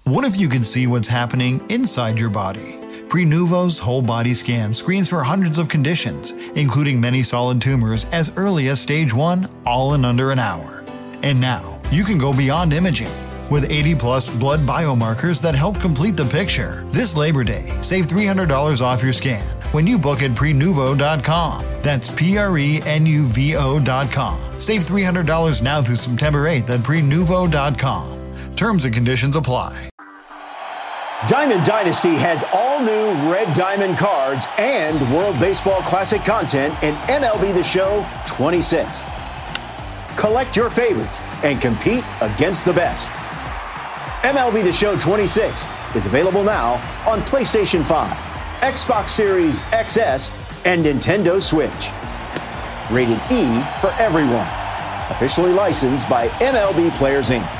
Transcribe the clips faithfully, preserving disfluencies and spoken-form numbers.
What if you could see what's happening inside your body? Prenuvo's whole body scan screens for hundreds of conditions, including many solid tumors as early as stage one, all in under an hour. And now, you can go beyond imaging. With eighty plus blood biomarkers that help complete the picture. This Labor Day, save three hundred dollars off your scan when you book at prenuvo dot com. That's P R E N U V O dot com. Save three hundred dollars now through September eighth at prenuvo dot com. Terms and conditions apply. Diamond Dynasty has all new Red Diamond cards and World Baseball Classic content in M L B The Show twenty-six. Collect your favorites and compete against the best. M L B The Show twenty-six is available now on PlayStation five, Xbox Series X S, and Nintendo Switch. Rated E for everyone. Officially licensed by M L B Players, Incorporated.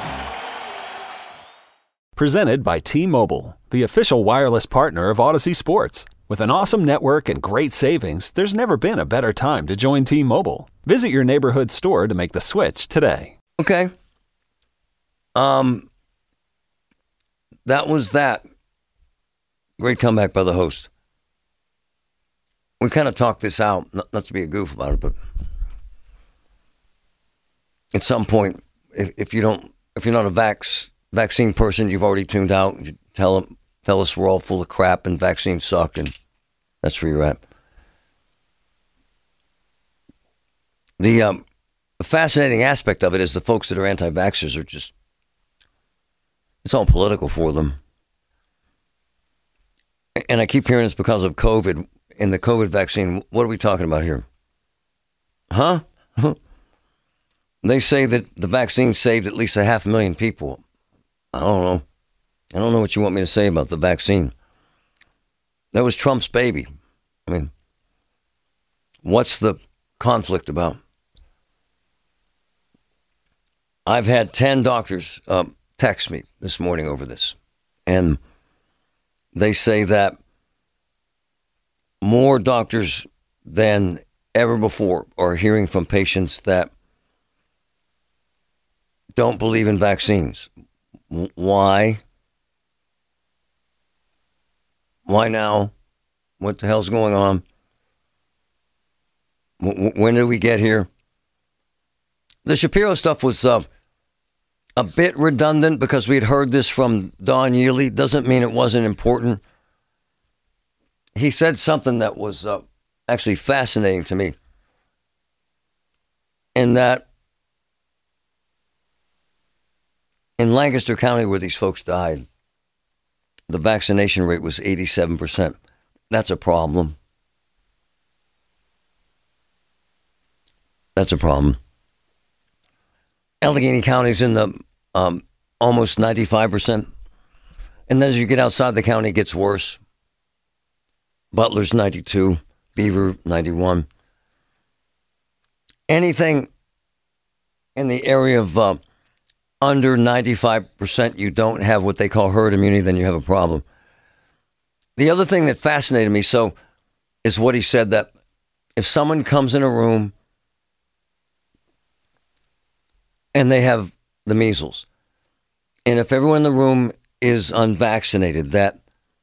Presented by T-Mobile, the official wireless partner of Odyssey Sports. With an awesome network and great savings, there's never been a better time to join T-Mobile. Visit your neighborhood store to make the switch today. Okay. Um, that was that. Great comeback by the host. We kind of talked this out, not, not to be a goof about it, but at some point, if, if you don't, if you're not a vax vaccine person, you've already tuned out. You tell them, tell us we're all full of crap and vaccines suck, and that's where you're at. The um, fascinating aspect of it is the folks that are anti-vaxxers are just, it's all political for them. And I keep hearing it's because of COVID and the COVID vaccine. What are we talking about here? Huh? They say that the vaccine saved at least a half a million people. I don't know. I don't know what you want me to say about the vaccine. That was Trump's baby. I mean, what's the conflict about? I've had ten doctors uh, text me this morning over this. And they say that more doctors than ever before are hearing from patients that don't believe in vaccines. Why? Why now? What the hell's going on? When did we get here? The Shapiro stuff was uh, a bit redundant because we had heard this from Don Yealy. Doesn't mean it wasn't important. He said something that was uh, actually fascinating to me. In that in Lancaster County, where these folks died, the vaccination rate was eighty-seven percent. That's a problem. That's a problem. Allegheny County's in the um, almost ninety-five percent. And then as you get outside the county, it gets worse. Butler's ninety-two, Beaver ninety-one. Anything in the area of uh, under ninety-five percent, you don't have what they call herd immunity, then you have a problem. The other thing that fascinated me so is what he said, that if someone comes in a room and they have the measles, and if everyone in the room is unvaccinated, that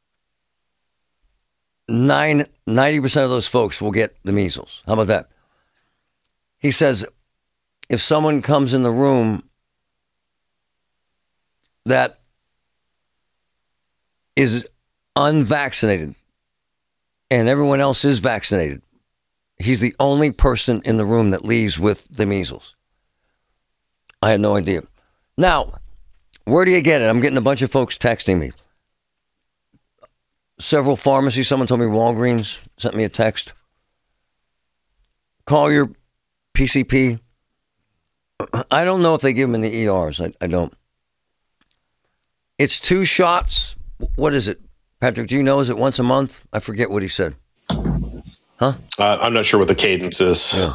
nine, ninety percent of those folks will get the measles. How about that? He says, if someone comes in the room that is unvaccinated and everyone else is vaccinated, he's the only person in the room that leaves with the measles. I had no idea. Now, where do you get it? I'm getting a bunch of folks texting me. Several pharmacies, someone told me Walgreens sent me a text. Call your P C P. I don't know if they give them in the E Rs. I, I don't. It's two shots. What is it? Patrick, do you know? Is it once a month? I forget what he said. Huh? Uh, I'm not sure what the cadence is. Yeah.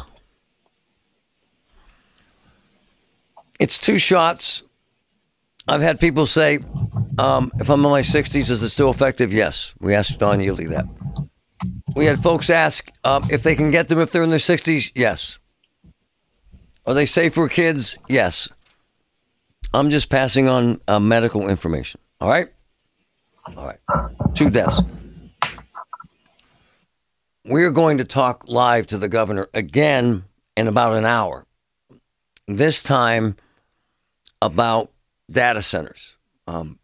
It's two shots. I've had people say, um, if I'm in my sixties, is it still effective? Yes. We asked Don Yealy that. We had folks ask uh, if they can get them if they're in their sixties. Yes. Are they safe for kids? Yes. I'm just passing on uh, medical information. All right? All right. Two deaths. We're going to talk live to the governor again in about an hour. This time about data centers. Um,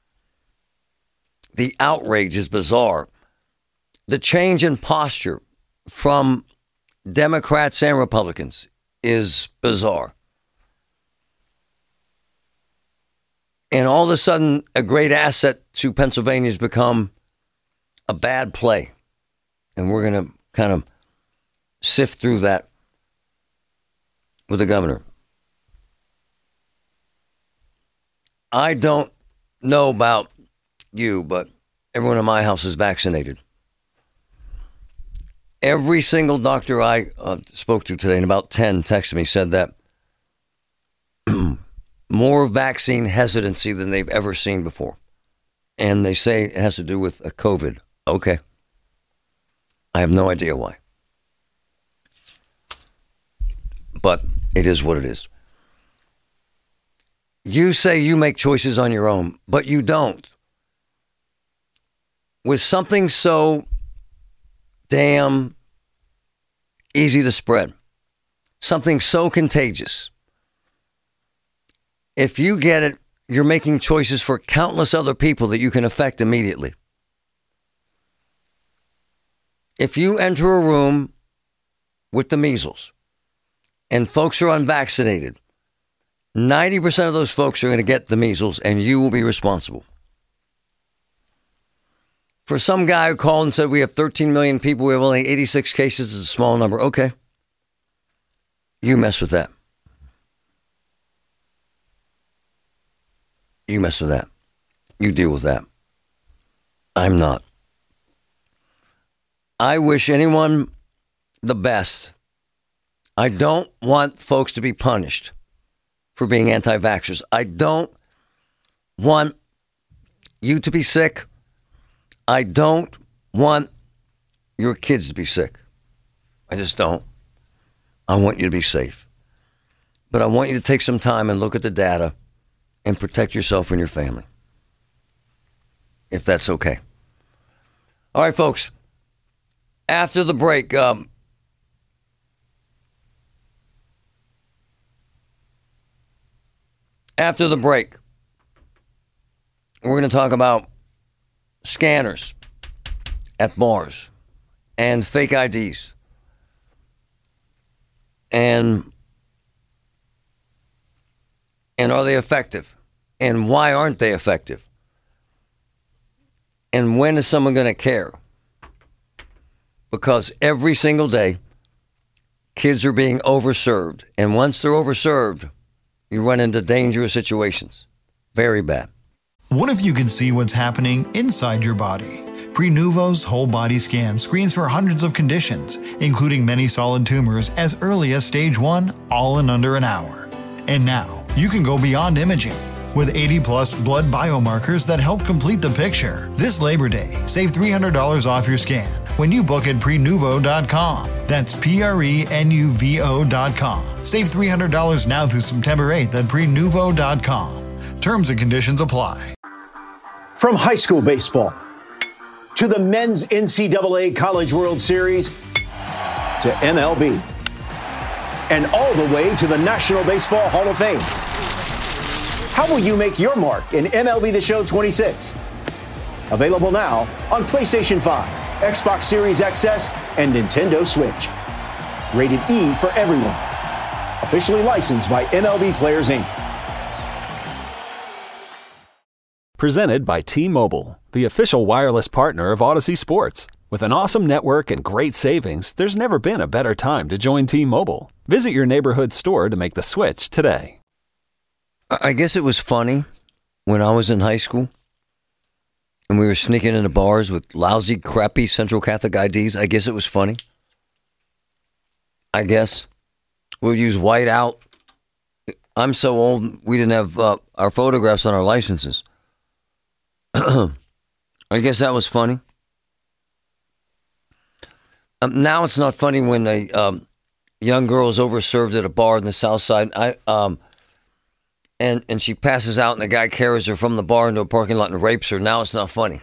the outrage is bizarre. The change in posture from Democrats and Republicans is bizarre. And all of a sudden, a great asset to Pennsylvania has become a bad play. And we're going to kind of sift through that with the governor. I don't know about you, but everyone in my house is vaccinated. Every single doctor I uh, spoke to today, and about ten texted me, said that more vaccine hesitancy than they've ever seen before. And they say it has to do with a COVID. Okay. I have no idea why. But it is what it is. You say you make choices on your own, but you don't. With something so damn easy to spread, something so contagious, if you get it, you're making choices for countless other people that you can affect immediately. If you enter a room with the measles and folks are unvaccinated, ninety percent of those folks are going to get the measles and you will be responsible. For some guy who called and said we have thirteen million people, we have only eighty-six cases, it's a small number. Okay. You mess with that. You mess with that. You deal with that. I'm not. I wish anyone the best. I don't want folks to be punished for being anti-vaxxers. I don't want you to be sick. I don't want your kids to be sick. I just don't. I want you to be safe. But I want you to take some time and look at the data and protect yourself and your family. If that's okay. All right, folks. After the break, um, after the break, we're going to talk about scanners at bars and fake I Ds. And, and are they effective? And why aren't they effective? And when is someone going to care? Because every single day, kids are being overserved. And once they're overserved, you run into dangerous situations. Very bad. What if you could see what's happening inside your body? Prenuvo's whole body scan screens for hundreds of conditions, including many solid tumors as early as stage one, all in under an hour. And now, you can go beyond imaging. With eighty plus blood biomarkers that help complete the picture. This Labor Day, save three hundred dollars off your scan when you book at prenuvo dot com. That's P R E N U V O dot com. Save three hundred dollars now through September eighth at prenuvo dot com. Terms and conditions apply. From high school baseball to the men's N C double A College World Series to M L B and all the way to the National Baseball Hall of Fame. How will you make your mark in M L B The Show twenty-six? Available now on PlayStation five, Xbox Series X S, and Nintendo Switch. Rated E for everyone. Officially licensed by M L B Players, Incorporated. Presented by T-Mobile, the official wireless partner of Odyssey Sports. With an awesome network and great savings, there's never been a better time to join T-Mobile. Visit your neighborhood store to make the switch today. I guess it was funny when I was in high school and we were sneaking into bars with lousy, crappy Central Catholic I Ds. I guess it was funny. I guess. We'll use white out. I'm so old, we didn't have uh, our photographs on our licenses. I guess that was funny. Um, now it's not funny when a um, young girl is overserved at a bar in the South Side. I um. and, and she passes out and the guy carries her from the bar into a parking lot and rapes her. Now it's not funny.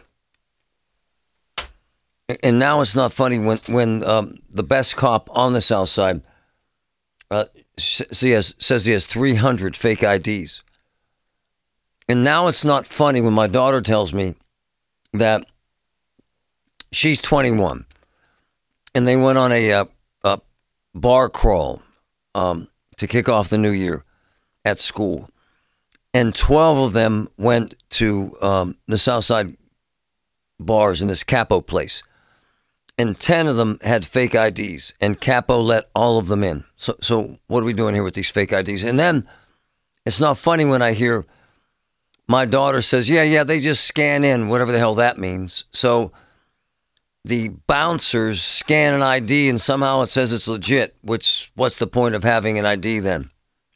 And now it's not funny when, when um, the best cop on the South Side uh, he has, says he has three hundred fake I Ds. And now it's not funny when my daughter tells me that she's twenty-one and they went on a, a, a bar crawl um, to kick off the new year at school. And twelve of them went to um, the Southside bars in this Capo place. And ten of them had fake I Ds, and Capo let all of them in. So, so what are we doing here with these fake I Ds? And then it's not funny when I hear my daughter says, yeah, yeah, they just scan in, whatever the hell that means. So the bouncers scan an I D, and somehow it says it's legit, which what's the point of having an I D then?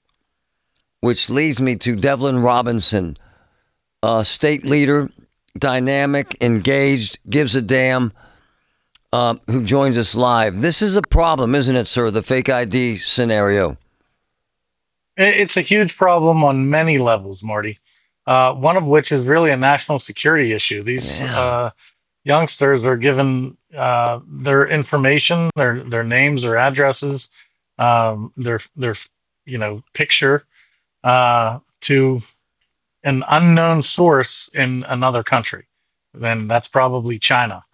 Which leads me to Devlin Robinson, uh, state leader, dynamic, engaged, gives a damn, Uh, who joins us live. This is a problem, isn't it, sir? The fake I D scenario. It's a huge problem on many levels, Marty. Uh, one of which is really a national security issue. These yeah. uh, youngsters are given uh, their information, their their names, their addresses, um, their their you know picture uh, to an unknown source in another country. Then that's probably China.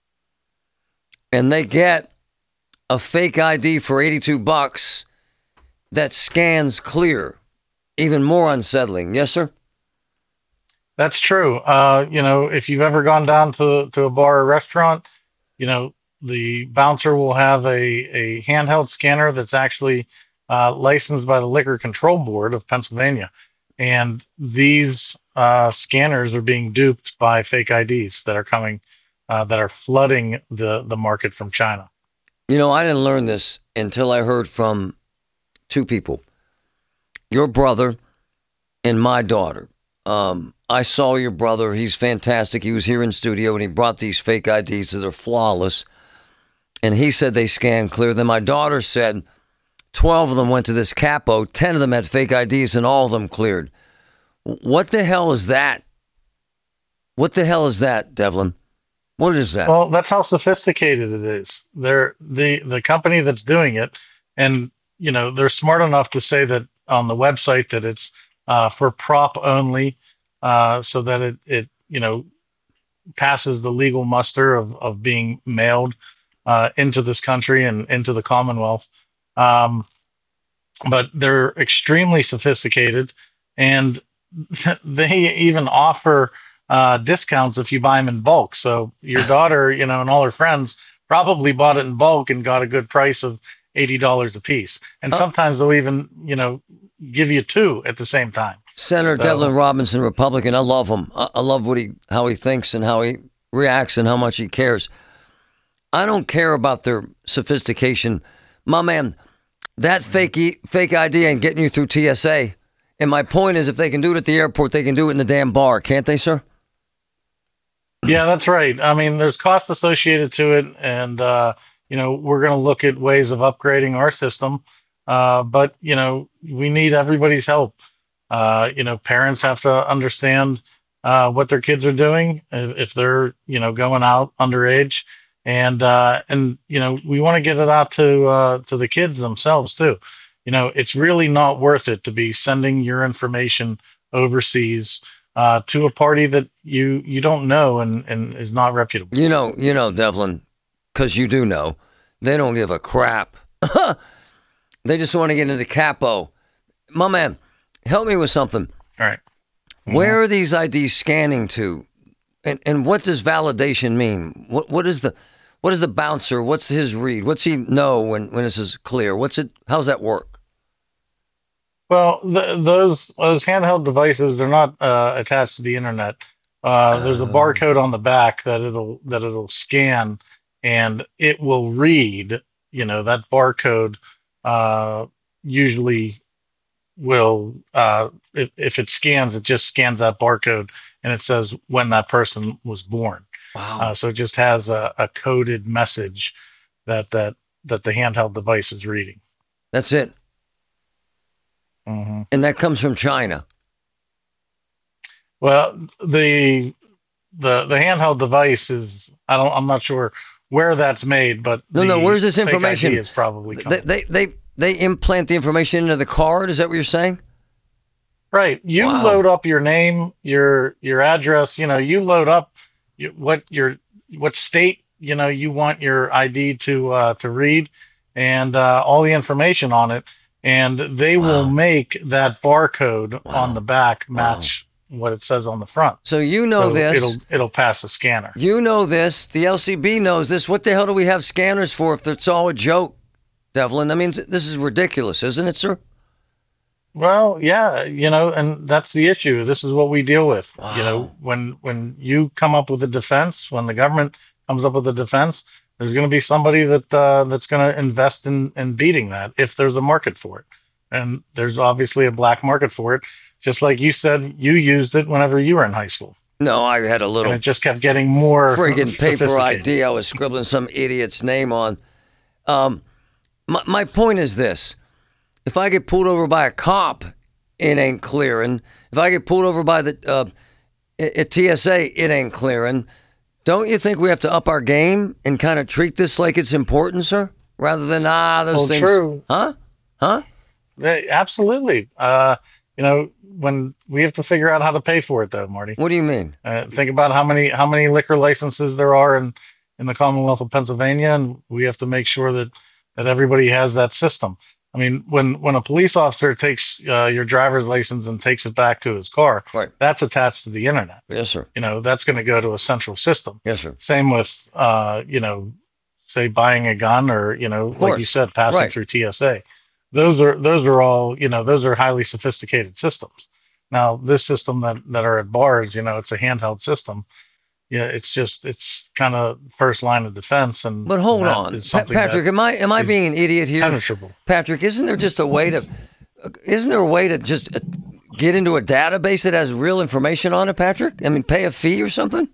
And they get a fake I D for eighty-two bucks that scans clear. Even more unsettling. Yes, sir? That's true. Uh, you know, if you've ever gone down to, to a bar or restaurant, you know, the bouncer will have a, a handheld scanner that's actually uh, licensed by the Liquor Control Board of Pennsylvania. And these uh, scanners are being duped by fake I Ds that are coming Uh, that are flooding the, the market from China. You know, I didn't learn this until I heard from two people. Your brother and my daughter. Um, I saw your brother. He's fantastic. He was here in studio and he brought these fake I Ds that are flawless. And he said they scan clear. Then my daughter said twelve of them went to this Capo. ten of them had fake I Ds and all of them cleared. What the hell is that? What the hell is that, Devlin? What is that? Well, that's how sophisticated it is. They're the the company that's doing it, and you know they're smart enough to say that on the website that it's uh, for prop only, uh, so that it it you know passes the legal muster of of being mailed uh, into this country and into the Commonwealth. Um, but they're extremely sophisticated, and they even offer uh, discounts if you buy them in bulk. So your daughter, you know, and all her friends probably bought it in bulk and got a good price of eighty dollars a piece. And oh. sometimes they'll even, you know, give you two at the same time. Senator so, Devlin Robinson, Republican. I love him. I, I love what he, how he thinks and how he reacts and how much he cares. I don't care about their sophistication. My man, that fake, e- fake I D ain't getting you through T S A. And my point is, if they can do it at the airport, they can do it in the damn bar. Can't they, sir? Yeah, that's right. I mean, there's cost associated to it. And, uh, you know, we're going to look at ways of upgrading our system. Uh, but, you know, we need everybody's help. Uh, you know, parents have to understand uh, what their kids are doing if, if they're, you know, going out underage. And, uh, and you know, we want to get it out to uh, to the kids themselves, too. You know, it's really not worth it to be sending your information overseas uh, to a party that you, you don't know and, and is not reputable. You know, you know, Devlin, because you do know, they don't give a crap. They just want to get into Capo. My man, help me with something. All right. Mm-hmm. Where are these I Ds scanning to? And and what does validation mean? What what is the what is the bouncer? What's his read? What's he know when, when this is clear? What's it? How's that work? Well, the, those those handheld devices, they're not uh, attached to the internet. Uh, there's a barcode on the back that it'll that it'll scan, and it will read. You know, that barcode uh, usually will, uh, if, if it scans, it just scans that barcode, and it says when that person was born. Wow. Uh, so it just has a, a coded message that that that the handheld device is reading. That's it. Mm-hmm. And that comes from China. Well, the the the handheld device is I don't I'm not sure where that's made, but no, no. Where's this fake information? I D is probably they, they they they implant the information into the card. Is that what you're saying? Right. You Wow. load up your name, your your address. You know, you load up you, what your what state you know you want your I D to uh, to read, and uh, all the information on it, and they Wow. will make that barcode Wow. on the back match what it says on the front. So you know So this. It'll it'll pass the scanner. You know this. The L C B knows this. What the hell do we have scanners for if it's all a joke, Devlin? I mean, this is ridiculous, isn't it, sir? Well, yeah, you know, and that's the issue. This is what we deal with. Wow. You know, when when you come up with a defense, when the government comes up with a defense, there's going to be somebody that uh, that's going to invest in in beating that if there's a market for it. And there's obviously a black market for it. Just like you said, you used it whenever you were in high school. No, I had a little And it just kept getting more friggin' paper I sophisticated. D I was scribbling some idiot's name on. Um, my, my point is this. If I get pulled over by a cop, it ain't clearing. If I get pulled over by the uh, at T S A, it ain't clearing. Don't you think we have to up our game and kind of treat this like it's important, sir? Rather than, ah, those Well, things. true. Huh? Huh? Yeah, absolutely. Uh, you know, when we have to figure out how to pay for it, though, Marty. What do you mean? Uh, think about how many how many liquor licenses there are in, in the Commonwealth of Pennsylvania, and we have to make sure that, that everybody has that system. I mean, when, when a police officer takes uh, your driver's license and takes it back to his car, Right. that's attached to the internet. Yes, sir. You know, that's going to go to a central system. Yes, sir. Same with, uh, you know, say buying a gun or, you know, like course. you said, passing Right. through T S A. Those are those are all, you know, those are highly sophisticated systems. Now, this system that, that are at bars, you know, it's a handheld system. Yeah, it's just it's kind of first line of defense. And But hold that on, is Pa- something Patrick. that Am I am I is being an idiot here? penetrable. Patrick, isn't there just a way to? Isn't there a way to just uh, get into a database that has real information on it, Patrick? I mean, pay a fee or something.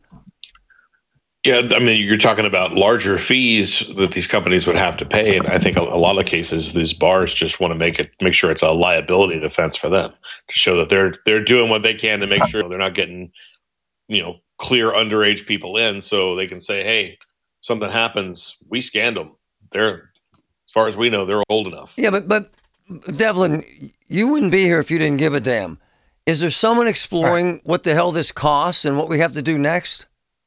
Yeah, I mean, you're talking about larger fees that these companies would have to pay, and I think a, a lot of cases these bars just want to make it make sure it's a liability defense for them to show that they're they're doing what they can to make sure they're not getting, you know, clear underage people in, so they can say, hey, something happens, we scanned them. They're, as far as we know, they're old enough. Yeah, but but Devlin, you wouldn't be here if you didn't give a damn. Is there someone exploring what the hell this costs and what we have to do next?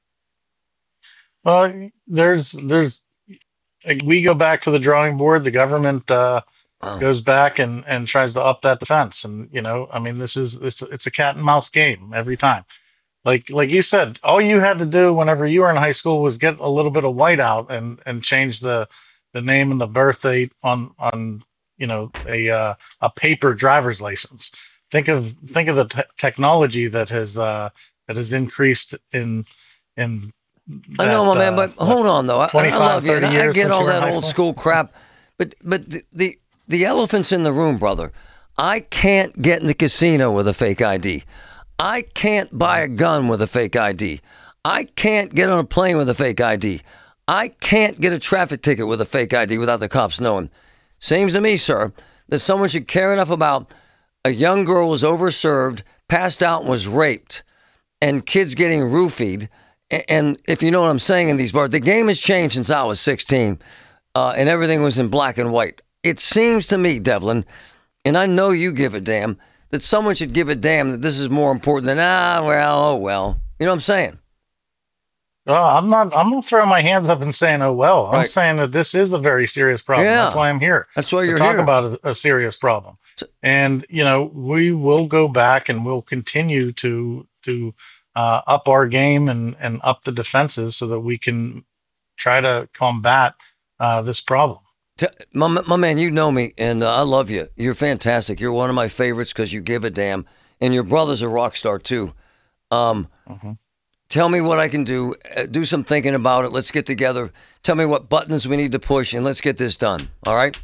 Well, there's there's like, we go back to the drawing board. The government uh, Wow. goes back and, and tries to up that defense. And you know, I mean, this is it's it's a cat and mouse game every time. Like like you said, all you had to do whenever you were in high school was get a little bit of white out and, and change the, the name and the birth date on on you know a uh, a paper driver's license. Think of think of the te- technology that has uh, that has increased in in. I know, my that, man, uh, but hold on though. I, I twenty-five, love you. and thirty I years get since all you were in that high old school. school crap, but but the, the the elephant's in the room, brother. I can't get in the casino with a fake I D. I can't buy a gun with a fake I D. I can't get on a plane with a fake I D. I can't get a traffic ticket with a fake I D without the cops knowing. Seems to me, sir, that someone should care enough about a young girl was overserved, passed out, and was raped, and kids getting roofied. A- And if you know what I'm saying in these bars, the game has changed since I was sixteen, uh, and everything was in black and white. It seems to me, Devlin, and I know you give a damn, that someone should give a damn that this is more important than, ah, well, oh, well. You know what I'm saying? Oh, I'm not. I'm not throwing my hands up and saying, "Oh well." I'm Right. saying that this is a very serious problem. Yeah. That's why I'm here. That's why you're to talk here. about a, a serious problem. So- And you know, we will go back and we'll continue to to uh, up our game and and up the defenses so that we can try to combat uh, this problem. T- My, my man, you know me, and uh, I love you. You're fantastic. You're one of my favorites because you give a damn, and your brother's a rock star too. Um, Mhm. Tell me what I can do. Uh, do some thinking about it. Let's get together. Tell me what buttons we need to push, and let's get this done. All right?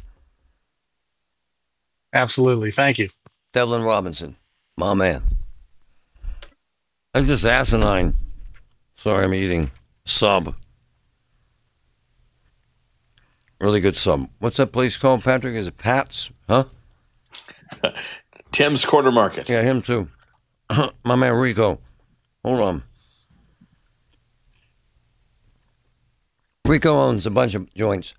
Absolutely. Thank you. Devlin Robinson, my man. I'm just asinine. Sorry, I'm eating sub. Really good sub. What's that place called, Patrick? Is it Pat's? Huh? Tim's Corner Market. Yeah, him too. My man Rico. Hold on. Rico owns a bunch of joints.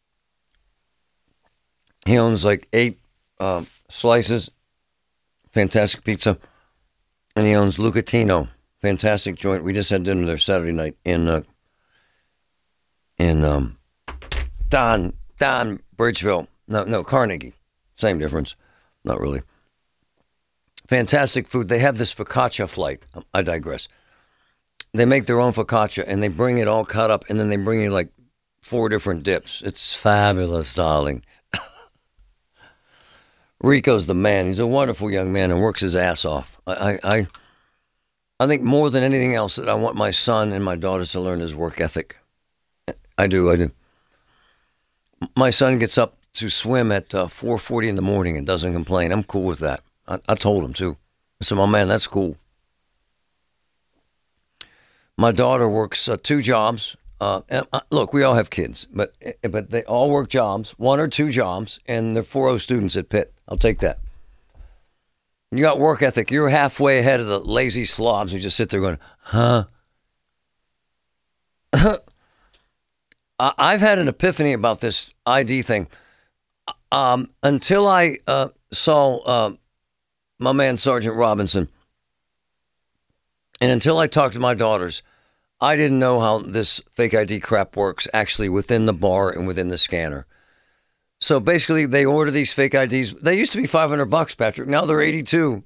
He owns like eight uh, slices, fantastic pizza, and he owns Lucatino, fantastic joint. We just had dinner there Saturday night in uh, in um, Don Don Bridgeville. No, no Carnegie, same difference, not really. Fantastic food. They have this focaccia flight. I digress. They make their own focaccia, and they bring it all cut up, and then they bring you like four different dips. It's fabulous, darling. Rico's the man. He's a wonderful young man and works his ass off. I, I, I think more than anything else that I want my son and my daughters to learn is work ethic. I do, I do. My son gets up to swim at uh, four forty in the morning and doesn't complain. I'm cool with that. I, I told him too. I said, my man, that's cool. My daughter works uh, two jobs. Uh, and, uh, look, we all have kids, but but they all work jobs, one or two jobs, and they're four oh students at Pitt. I'll take that. You got work ethic. You're halfway ahead of the lazy slobs who just sit there going, huh? I've had an epiphany about this I D thing. Um, until I uh, saw uh, my man Sergeant Robinson, and until I talked to my daughters, I didn't know how this fake I D crap works actually within the bar and within the scanner. So basically, they order these fake I Ds. They used to be five hundred bucks, Patrick. Now they're eighty-two.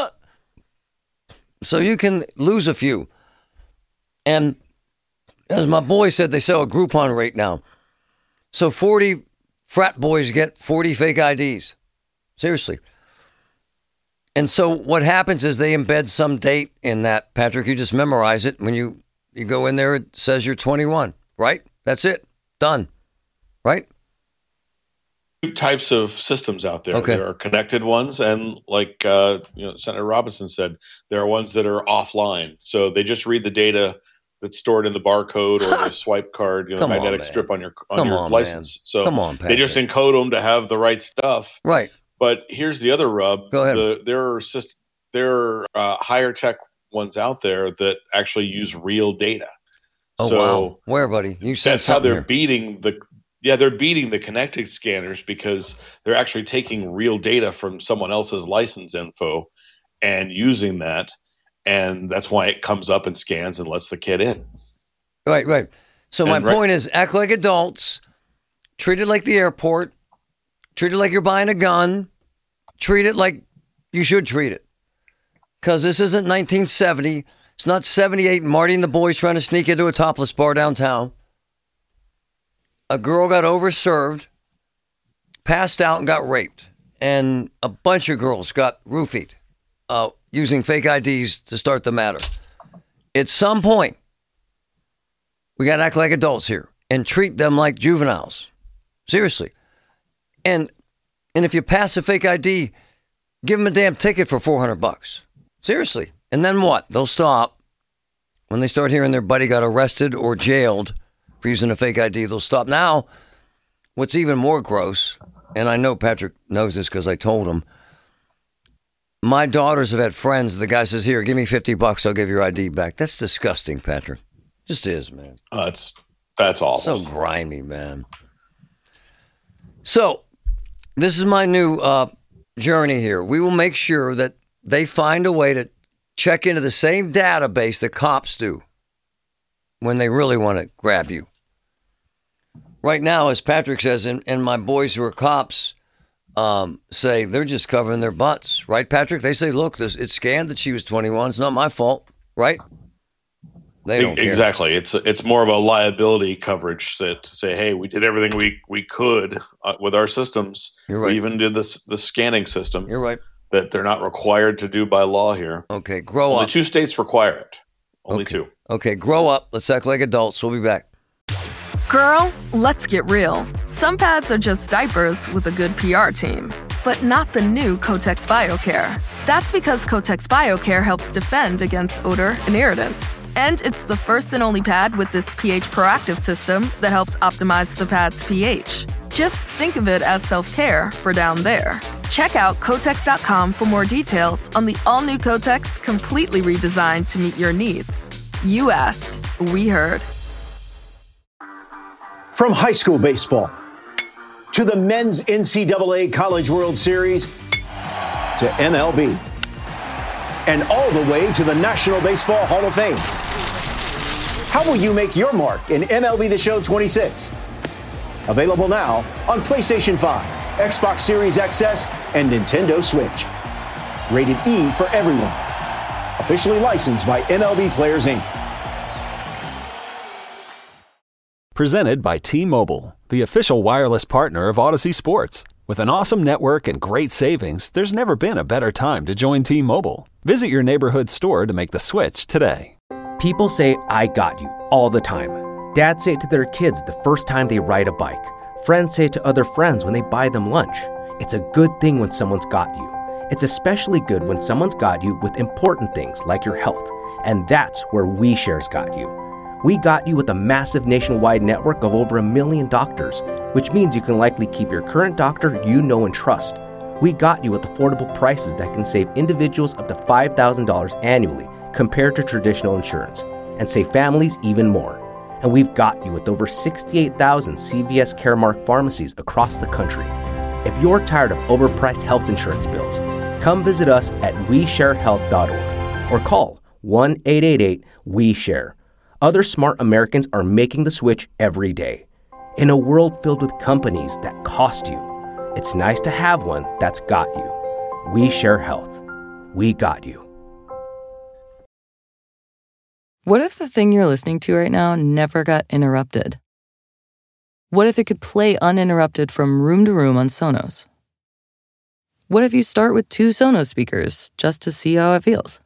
So you can lose a few. And as my boy said, they sell a Groupon rate now. So forty frat boys get forty fake I Ds. Seriously. And so what happens is they embed some date in that, Patrick. You just memorize it. When you, you go in there, it says you're twenty-one, right? That's it. Done. Right? Two types of systems out there. Okay. There are connected ones, and like uh, you know, Senator Robinson said, there are ones that are offline. So they just read the data that's stored in the barcode or the swipe card, you know, the magnetic on, strip on your on Come your on, license. Man. So Come on, they just encode them to have the right stuff. Right. But here's the other rub. Go ahead. The, there are syst- there are uh, higher tech ones out there that actually use real data. Oh, so wow. Where, buddy? You said that's how they're here. beating the yeah they're beating the connected scanners, because they're actually taking real data from someone else's license info and using that, and that's why it comes up and scans and lets the kid in. Right, right. So and my right- point is, act like adults, treat it like the airport, treat it like you're buying a gun, treat it like you should treat it. Because this isn't nineteen seventy. It's not seventy-eight and Marty and the boys trying to sneak into a topless bar downtown. A girl got overserved, passed out, and got raped. And a bunch of girls got roofied uh, using fake I Ds to start the matter. At some point, we got to act like adults here and treat them like juveniles. Seriously. And and if you pass a fake I D, give them a damn ticket for four hundred bucks. Seriously. And then what? They'll stop. When they start hearing their buddy got arrested or jailed for using a fake I D, they'll stop. Now, what's even more gross, and I know Patrick knows this because I told him, my daughters have had friends. The guy says, here, give me fifty bucks. I'll give your I D back. That's disgusting, Patrick. Just is, man. Uh, that's that's awful. So grimy, man. So, this is my new uh, journey here. We will make sure that they find a way to check into the same database that cops do when they really want to grab you. Right now, as Patrick says, and, and my boys who are cops um, say they're just covering their butts. Right, Patrick? They say, look, this, it's scanned that she was twenty-one. It's not my fault. Right? They don't care. Exactly. It's it's more of a liability coverage that to say, hey, we did everything we we could uh, with our systems. You're right. We even did this the scanning system. You're right. That they're not required to do by law here. Okay, grow Only up. two states require it. Only okay. two. Okay, grow up. Let's act like adults. We'll be back. Girl, let's get real. Some pads are just diapers with a good P R team, but not the new Kotex BioCare. That's because Kotex BioCare helps defend against odor and irritants. And it's the first and only pad with this pH proactive system that helps optimize the pad's pH. Just think of it as self-care for down there. Check out Kotex dot com for more details on the all-new Kotex, completely redesigned to meet your needs. You asked, we heard. From high school baseball to the men's N C double A College World Series to M L B and all the way to the National Baseball Hall of Fame. How will you make your mark in M L B The Show twenty-six? Available now on PlayStation five, Xbox Series X S, and Nintendo Switch. Rated E for everyone. Officially licensed by M L B Players, Incorporated. Presented by T-Mobile, the official wireless partner of Odyssey Sports. With an awesome network and great savings, there's never been a better time to join T-Mobile. Visit your neighborhood store to make the switch today. People say, "I got you," all the time. Dads say it to their kids the first time they ride a bike. Friends say it to other friends when they buy them lunch. It's a good thing when someone's got you. It's especially good when someone's got you with important things like your health. And that's where WeShare's got you. We got you with a massive nationwide network of over a million doctors, which means you can likely keep your current doctor you know and trust. We got you with affordable prices that can save individuals up to five thousand dollars annually compared to traditional insurance, and save families even more. And we've got you with over sixty-eight thousand C V S Caremark pharmacies across the country. If you're tired of overpriced health insurance bills, come visit us at we share health dot org or call one eight eight eight W E SHARE. Other smart Americans are making the switch every day. In a world filled with companies that cost you, it's nice to have one that's got you. We Share Health. We got you. What if the thing you're listening to right now never got interrupted? What if it could play uninterrupted from room to room on Sonos? What if you start with two Sonos speakers just to see how it feels?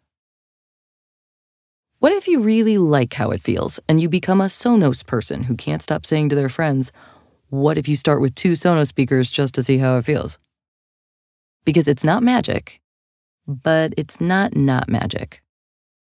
What if you really like how it feels and you become a Sonos person who can't stop saying to their friends, what if you start with two Sonos speakers just to see how it feels? Because it's not magic, but it's not not magic.